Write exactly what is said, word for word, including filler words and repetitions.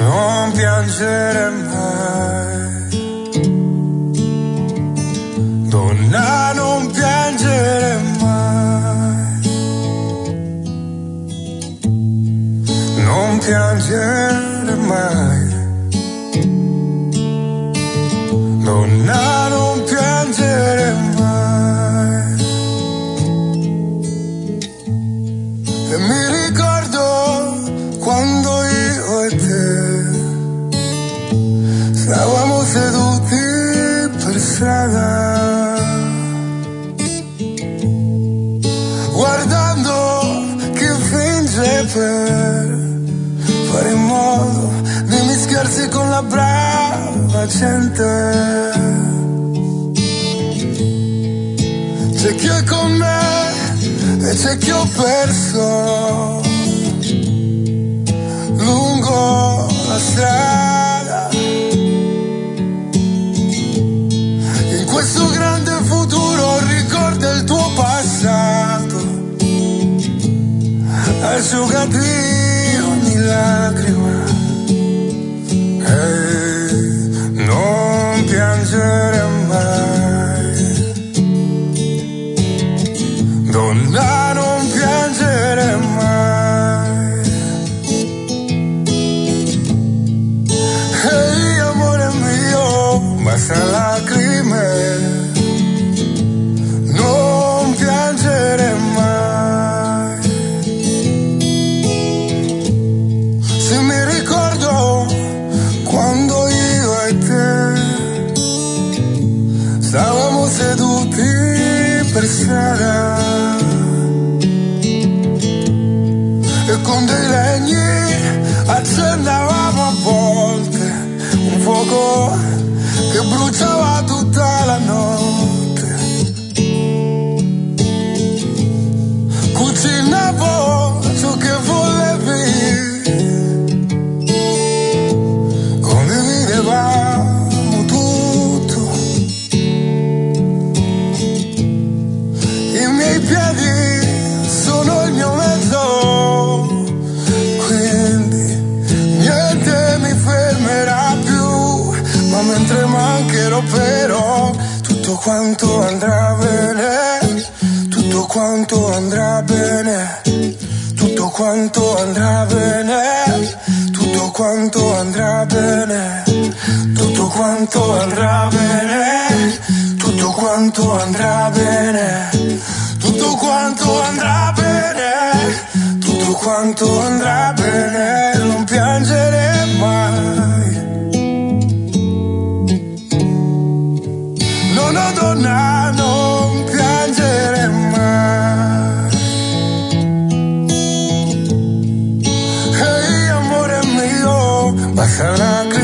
non piangere mai, donna non piangere mai, non piangere mai, donna non piangere mai. E mi ricordo quando io e te stavamo seduti per strada, guardando chi finge per fare in modo di mischiarsi con la brava gente. C'è chi è con me e c'è chi ho perso lungo la strada. In questo grande futuro ricorda il tuo passato, asciugati ogni lacrima. Ehi, non piangere mai, donna non piangere mai. Ehi, amore mio, basta lacrime, non piangere mai. Se mi ricordo quando io e te stavamo seduti per strada e con dei legni accendavamo a volte un fuoco che bruciava tutta la notte. Cucinavo ciò che volevi, condividevamo tutto. I miei piedi sono il mio mezzo, quindi niente mi fermerà più. Ma mentre mancherò però tutto quanto andrà bene, tutto quanto andrà bene, tutto quanto andrà bene, tutto quanto andrà bene, tutto quanto andrà bene, tutto quanto andrà bene, tutto quanto andrà bene, tutto quanto andrà bene, non piangere mai. No, no, donna, non piangere mai. Ehi, amore mio, basta la